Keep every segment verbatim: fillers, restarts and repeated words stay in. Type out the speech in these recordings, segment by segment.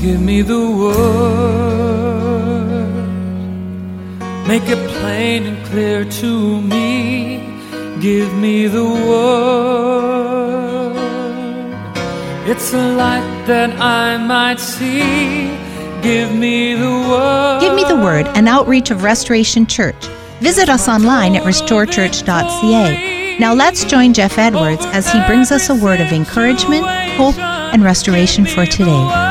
Give me the word, make it plain and clear to me. Give me the word, it's a light that I might see. Give me the word. Give Me the Word, an outreach of Restoration Church. Visit us online at restore church dot c a. Now let's join Jeff Edwards as he brings us a word of encouragement, hope, and restoration for today.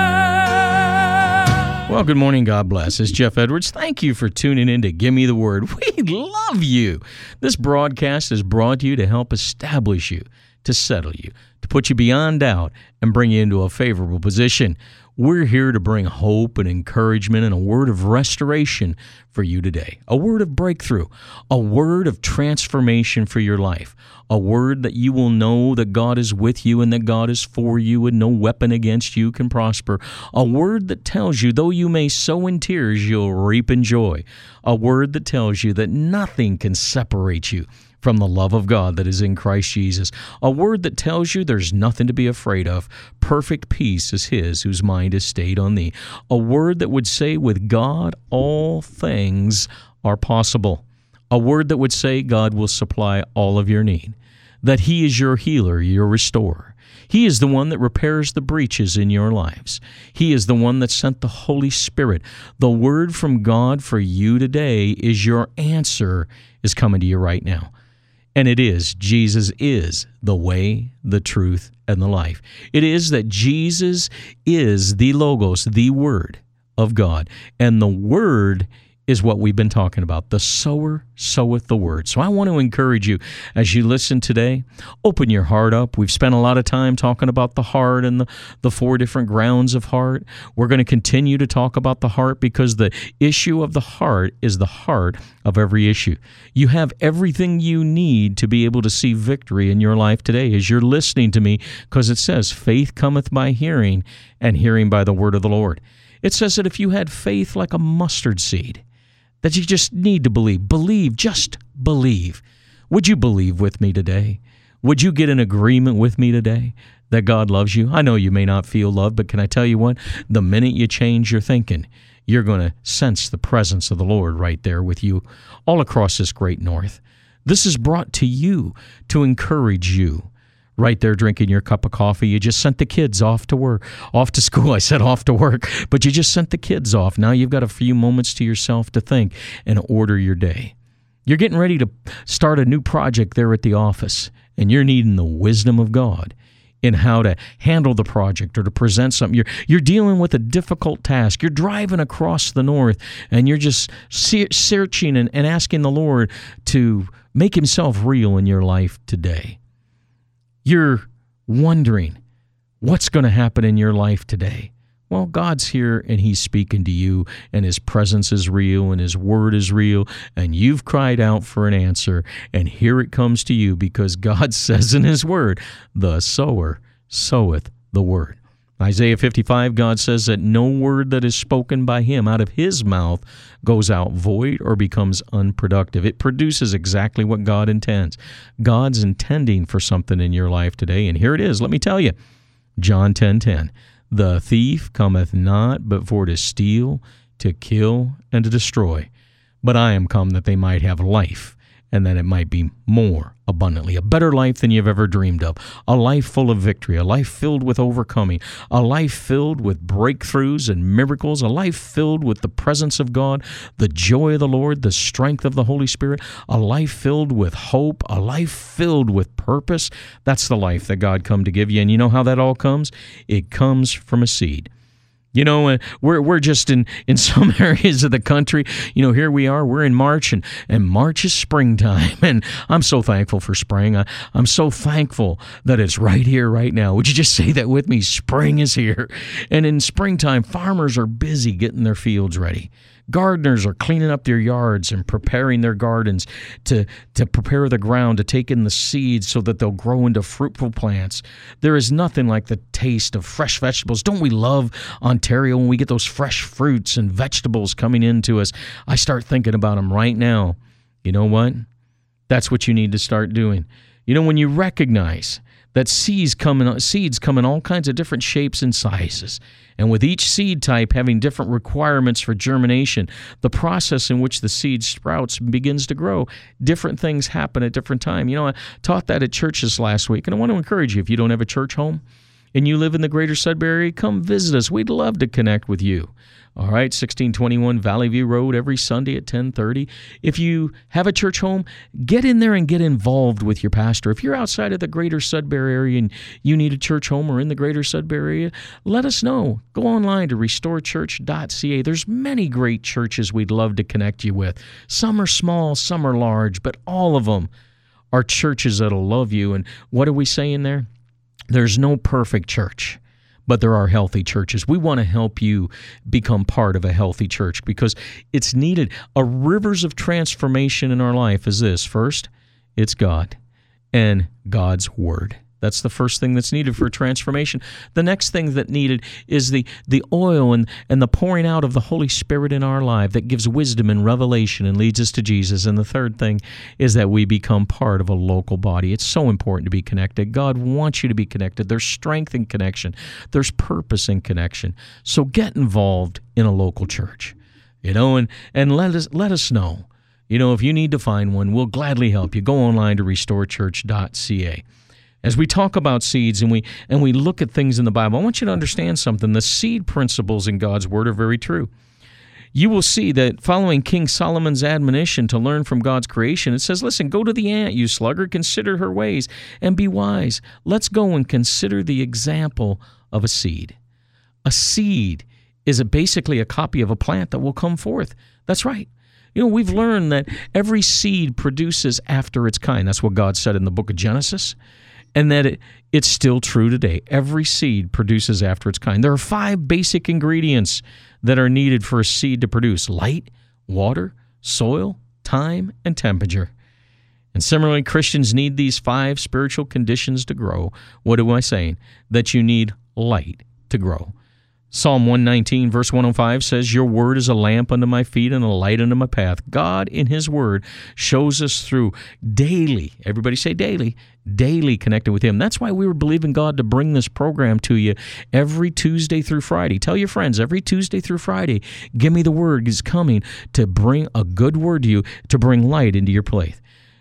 Well, good morning. God bless. It's Jeff Edwards. Thank you for tuning in to Give Me the Word. We love you. This broadcast is brought to you to help establish you, to settle you, to put you beyond doubt, and bring you into a favorable position. We're here to bring hope and encouragement and a word of restoration for you today, a word of breakthrough, a word of transformation for your life, a word that you will know that God is with you and that God is for you and no weapon against you can prosper, a word that tells you though you may sow in tears, you'll reap in joy, a word that tells you that nothing can separate you from the love of God that is in Christ Jesus. A word that tells you there's nothing to be afraid of. Perfect peace is his whose mind is stayed on thee. A word that would say with God all things are possible. A word that would say God will supply all of your need. That he is your healer, your restorer. He is the one that repairs the breaches in your lives. He is the one that sent the Holy Spirit. The word from God for you today is your answer is coming to you right now. And it is, Jesus is the way, the truth, and the life. It is that Jesus is the Logos, the Word of God. And the Word is what we've been talking about. The sower soweth the word. So I want to encourage you as you listen today, open your heart up. We've spent a lot of time talking about the heart and the, the four different grounds of heart. We're going to continue to talk about the heart because the issue of the heart is the heart of every issue. You have everything you need to be able to see victory in your life today as you're listening to me, because it says, faith cometh by hearing, and hearing by the word of the Lord. It says that if you had faith like a mustard seed, that you just need to believe. Believe, just believe. Would you believe with me today? Would you get in agreement with me today that God loves you? I know you may not feel love, but can I tell you what? The minute you change your thinking, you're going to sense the presence of the Lord right there with you all across this great north. This is brought to you to encourage you. Right there drinking your cup of coffee. You just sent the kids off to work, off to school. I said off to work, but you just sent the kids off. Now you've got a few moments to yourself to think and order your day. You're getting ready to start a new project there at the office, and you're needing the wisdom of God in how to handle the project or to present something. You're, you're dealing with a difficult task. You're driving across the north, and you're just se- searching and, and asking the Lord to make himself real in your life today. You're wondering what's going to happen in your life today. Well, God's here and he's speaking to you, and his presence is real and his word is real, and you've cried out for an answer, and here it comes to you because God says in his word, the sower soweth the word. Isaiah fifty-five, God says that no word that is spoken by him out of his mouth goes out void or becomes unproductive. It produces exactly what God intends. God's intending for something in your life today, and here it is. Let me tell you, John ten ten, the thief cometh not but for to steal, to kill, and to destroy. But I am come that they might have life, and that it might be more abundantly, a better life than you've ever dreamed of, a life full of victory, a life filled with overcoming, a life filled with breakthroughs and miracles, a life filled with the presence of God, the joy of the Lord, the strength of the Holy Spirit, a life filled with hope, a life filled with purpose. That's the life that God come to give you. And you know how that all comes? It comes from a seed. You know, uh, we're we're just in, in some areas of the country, you know, here we are, we're in March, and, and March is springtime, and I'm so thankful for spring. I, I'm so thankful that it's right here, right now. Would you just say that with me? Spring is here. And in springtime, farmers are busy getting their fields ready. Gardeners are cleaning up their yards and preparing their gardens to, to prepare the ground to take in the seeds so that they'll grow into fruitful plants. There is nothing like the taste of fresh vegetables. Don't we love Ontario when we get those fresh fruits and vegetables coming into us? I start thinking about them right now. You know what? That's what you need to start doing. You know, when you recognize that seeds come in, seeds come in all kinds of different shapes and sizes. And with each seed type having different requirements for germination, the process in which the seed sprouts begins to grow. Different things happen at different times. You know, I taught that at churches last week, and I want to encourage you, if you don't have a church home and you live in the greater Sudbury area, come visit us. We'd love to connect with you. All right, sixteen twenty-one Valley View Road every Sunday at ten thirty. If you have a church home, get in there and get involved with your pastor. If you're outside of the greater Sudbury area and you need a church home or in the greater Sudbury area, let us know. Go online to restore church dot c a. There's many great churches we'd love to connect you with. Some are small, some are large, but all of them are churches that'll love you. And what are we saying there? There's no perfect church, but there are healthy churches. We want to help you become part of a healthy church because it's needed. A rivers of transformation in our life is this. First, it's God and God's Word. That's the first thing that's needed for transformation. The next thing that needed is the, the oil and, and the pouring out of the Holy Spirit in our life that gives wisdom and revelation and leads us to Jesus. And the third thing is that we become part of a local body. It's so important to be connected. God wants you to be connected. There's strength in connection. There's purpose in connection. So get involved in a local church, you know, and, and let us let us know. You know, if you need to find one, we'll gladly help you. Go online to restore church dot c a. As we talk about seeds and we and we look at things in the Bible, I want you to understand something. The seed principles in God's Word are very true. You will see that following King Solomon's admonition to learn from God's creation, it says, listen, go to the ant, you sluggard, consider her ways, and be wise. Let's go and consider the example of a seed. A seed is a, basically a copy of a plant that will come forth. That's right. You know, we've learned that every seed produces after its kind. That's what God said in the book of Genesis. And that it, it's still true today. Every seed produces after its kind. There are five basic ingredients that are needed for a seed to produce: light, water, soil, time, and temperature. And similarly, Christians need these five spiritual conditions to grow. What am I saying? That you need light to grow. Psalm one nineteen, verse one oh five says, your word is a lamp unto my feet and a light unto my path. God, in His Word, shows us through daily, everybody say daily, daily connected with Him. That's why we were believing God to bring this program to you every Tuesday through Friday. Tell your friends, every Tuesday through Friday, Give Me the Word is coming to bring a good word to you, to bring light into your place.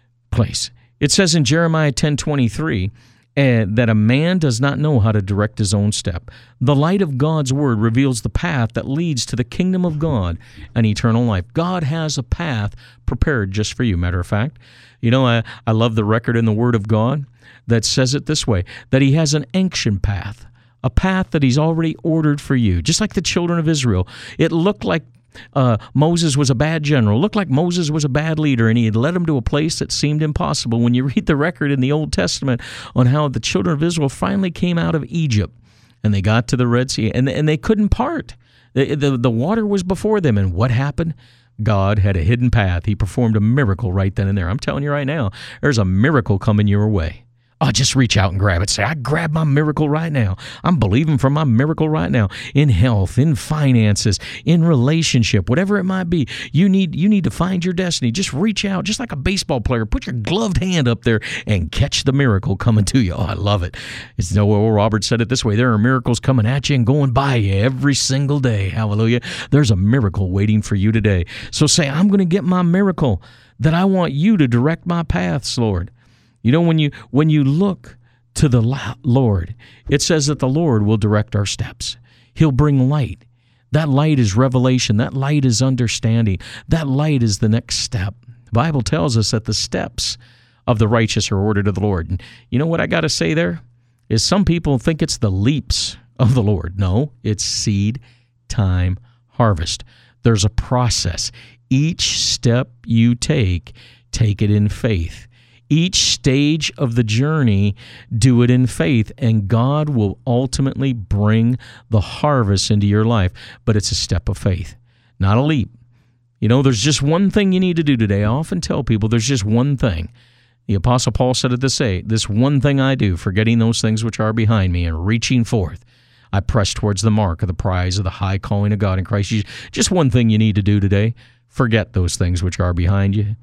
It says in Jeremiah ten twenty-three, and that a man does not know how to direct his own step. The light of God's Word reveals the path that leads to the kingdom of God and eternal life. God has a path prepared just for you. Matter of fact, you know, I, I love the record in the Word of God that says it this way, that He has an ancient path, a path that He's already ordered for you. Just like the children of Israel, it looked like Uh, Moses was a bad general. Looked like Moses was a bad leader, and he had led them to a place that seemed impossible. When you read the record in the Old Testament on how the children of Israel finally came out of Egypt, and they got to the Red Sea, and, and they couldn't part. The, the, the water was before them, and what happened? God had a hidden path. He performed a miracle right then and there. I'm telling you right now, there's a miracle coming your way. Oh, just reach out and grab it. Say, I grab my miracle right now. I'm believing for my miracle right now in health, in finances, in relationship, whatever it might be. You need you need to find your destiny. Just reach out, just like a baseball player. Put your gloved hand up there and catch the miracle coming to you. Oh, I love it. It's Noel Roberts said it this way. There are miracles coming at you and going by you every single day. Hallelujah. There's a miracle waiting for you today. So say, I'm going to get my miracle, that I want you to direct my paths, Lord. You know, when you when you look to the Lord, it says that the Lord will direct our steps. He'll bring light. That light is revelation. That light is understanding. That light is the next step. The Bible tells us that the steps of the righteous are ordered of the Lord. And you know what I got to say there? Is some people think it's the leaps of the Lord. No, it's seed, time, harvest. There's a process. Each step you take, take it in faith. Each stage of the journey, do it in faith, and God will ultimately bring the harvest into your life. But it's a step of faith, not a leap. You know, there's just one thing you need to do today. I often tell people there's just one thing. The Apostle Paul said it this way, this one thing I do, forgetting those things which are behind me and reaching forth, I press towards the mark of the prize of the high calling of God in Christ Jesus. Just one thing you need to do today. Forget those things which are behind you.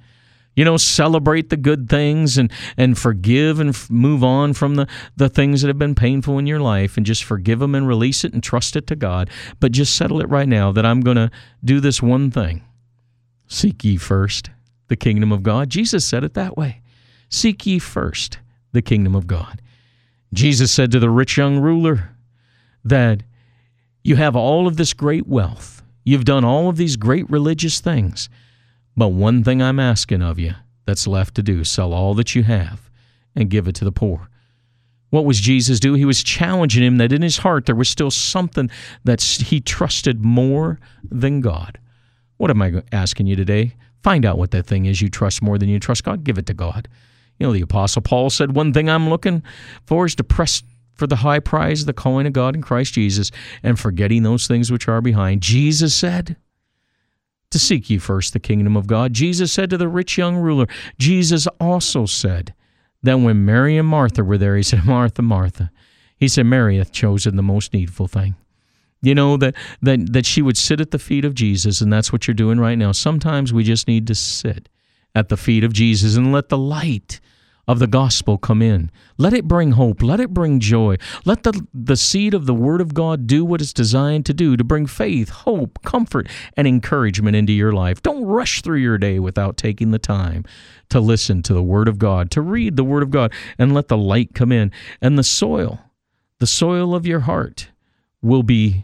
You know, celebrate the good things and, and forgive and f- move on from the, the things that have been painful in your life and just forgive them and release it and trust it to God. But just settle it right now that I'm going to do this one thing. Seek ye first the kingdom of God. Jesus said it that way. Seek ye first the kingdom of God. Jesus said to the rich young ruler that you have all of this great wealth. You've done all of these great religious things. But one thing I'm asking of you that's left to do, sell all that you have and give it to the poor. What was Jesus do? He was challenging him that in his heart there was still something that he trusted more than God. What am I asking you today? Find out what that thing is you trust more than you trust God. Give it to God. You know, the Apostle Paul said, one thing I'm looking for is to press for the high prize of the calling of God in Christ Jesus and forgetting those things which are behind. Jesus said, to seek ye first the kingdom of God. Jesus said to the rich young ruler, Jesus also said that when Mary and Martha were there, he said, Martha, Martha. He said, Mary hath chosen the most needful thing. You know, that, that, that she would sit at the feet of Jesus, and that's what you're doing right now. Sometimes we just need to sit at the feet of Jesus and let the light of the gospel come in. Let it bring hope. Let it bring joy. Let the, the seed of the Word of God do what it's designed to do, to bring faith, hope, comfort, and encouragement into your life. Don't rush through your day without taking the time to listen to the Word of God, to read the Word of God, and let the light come in. And the soil, the soil of your heart will be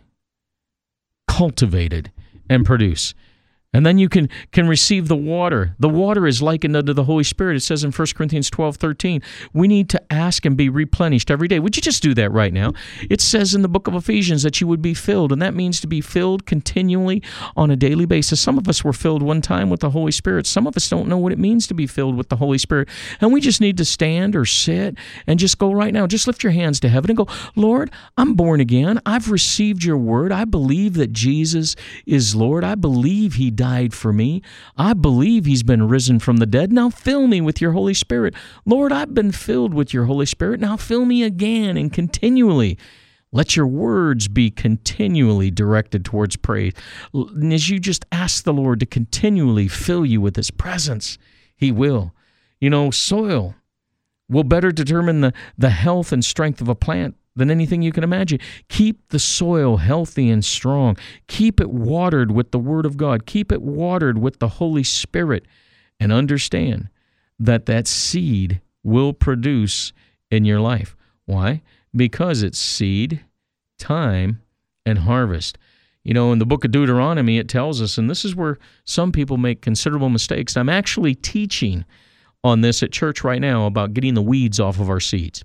cultivated and produce. And then you can, can receive the water. The water is likened unto the Holy Spirit. It says in First Corinthians twelve thirteen, we need to ask and be replenished every day. Would you just do that right now? It says in the book of Ephesians that you would be filled, and that means to be filled continually on a daily basis. Some of us were filled one time with the Holy Spirit. Some of us don't know what it means to be filled with the Holy Spirit. And we just need to stand or sit and just go right now. Just lift your hands to heaven and go, Lord, I'm born again. I've received your word. I believe that Jesus is Lord. I believe he died for me. I believe he's been risen from the dead. Now fill me with your Holy Spirit. Lord, I've been filled with your Holy Spirit. Now fill me again and continually. Let your words be continually directed towards praise. And as you just ask the Lord to continually fill you with his presence, he will. You know, soil will better determine the, the health and strength of a plant than anything you can imagine. Keep the soil healthy and strong. Keep it watered with the Word of God. Keep it watered with the Holy Spirit. And understand that that seed will produce in your life. Why? Because it's seed, time, and harvest. You know, in the book of Deuteronomy, it tells us, and this is where some people make considerable mistakes. I'm actually teaching on this at church right now about getting the weeds off of our seeds.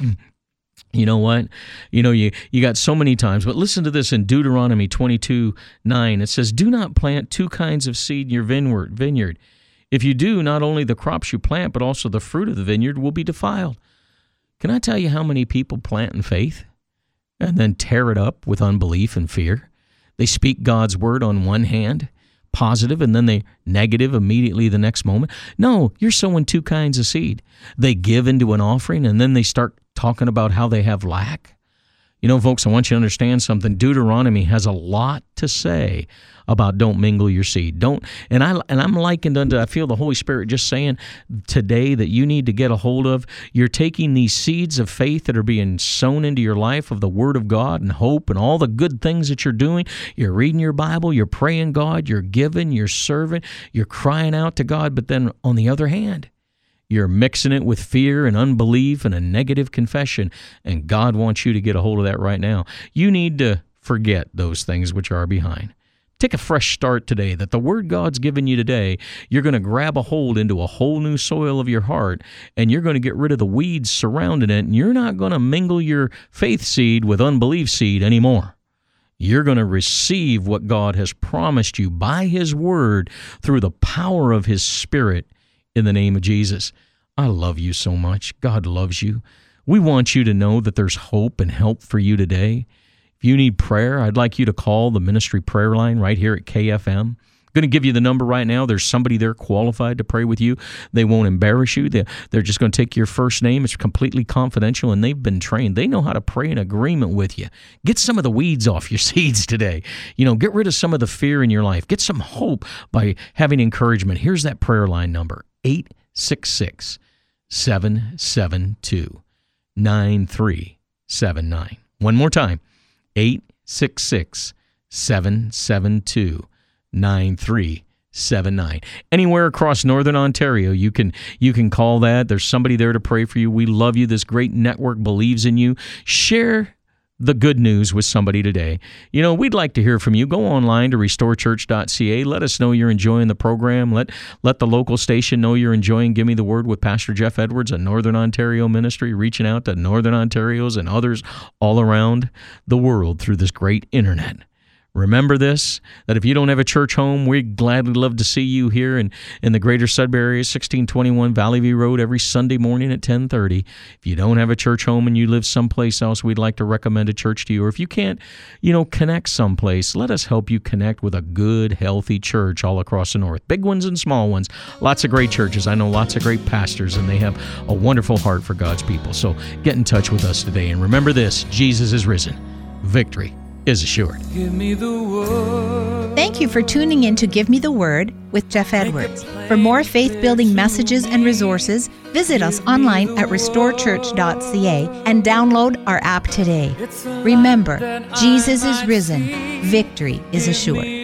You know what? You know, you, you got so many times, but listen to this in Deuteronomy twenty-two nine. It says, do not plant two kinds of seed in your vineyard. vineyard. If you do, not only the crops you plant, but also the fruit of the vineyard will be defiled. Can I tell you how many people plant in faith and then tear it up with unbelief and fear? They speak God's word on one hand, positive, and then they negative immediately the next moment. No, you're sowing two kinds of seed. They give into an offering, and then they start talking about how they have lack. You know, folks, I want you to understand something. Deuteronomy has a lot to say about don't mingle your seed. Don't, and I and I'm likened unto, I feel the Holy Spirit just saying today that you need to get a hold of. You're taking these seeds of faith that are being sown into your life of the Word of God and hope and all the good things that you're doing. You're reading your Bible, you're praying God, you're giving, you're serving, you're crying out to God. But then on the other hand, you're mixing it with fear and unbelief and a negative confession, and God wants you to get a hold of that right now. You need to forget those things which are behind. Take a fresh start today, that the Word God's given you today, you're going to grab a hold into a whole new soil of your heart, and you're going to get rid of the weeds surrounding it, and you're not going to mingle your faith seed with unbelief seed anymore. You're going to receive what God has promised you by His Word through the power of His Spirit in the name of Jesus. I love you so much. God loves you. We want you to know that there's hope and help for you today. If you need prayer, I'd like you to call the ministry prayer line right here at K F M. I'm going to give you the number right now. There's somebody there qualified to pray with you. They won't embarrass you. They're, they're just going to take your first name. It's completely confidential, and they've been trained. They know how to pray in agreement with you. Get some of the weeds off your seeds today. You know, get rid of some of the fear in your life. Get some hope by having encouragement. Here's that prayer line number, eight six six, seven seven two, nine three seven nine. One more time, eight six six, seven seven two, nine three seven nine. Anywhere across Northern Ontario, you can you can call that. There's somebody there to pray for you. We love you. This great network believes in you. Share the good news with somebody today. You know, we'd like to hear from you. Go online to restore church dot c a. Let us know you're enjoying the program. Let let the local station know you're enjoying Give Me the Word with Pastor Jeff Edwards, a Northern Ontario ministry, reaching out to Northern Ontarios and others all around the world through this great internet. Remember this, that if you don't have a church home, we'd gladly love to see you here in, in the greater Sudbury area, sixteen twenty-one Valley View Road, every Sunday morning at ten thirty. If you don't have a church home and you live someplace else, we'd like to recommend a church to you. Or if you can't, you know, connect someplace, let us help you connect with a good, healthy church all across the north. Big ones and small ones. Lots of great churches. I know lots of great pastors, and they have a wonderful heart for God's people. So get in touch with us today. And remember this, Jesus is risen. Victory is assured. Give me the word. Thank you for tuning in to Give Me the Word with Jeff Edwards. For more faith-building messages and resources, visit us online at restore church dot c a and download our app today. Remember, Jesus is risen. Victory is assured.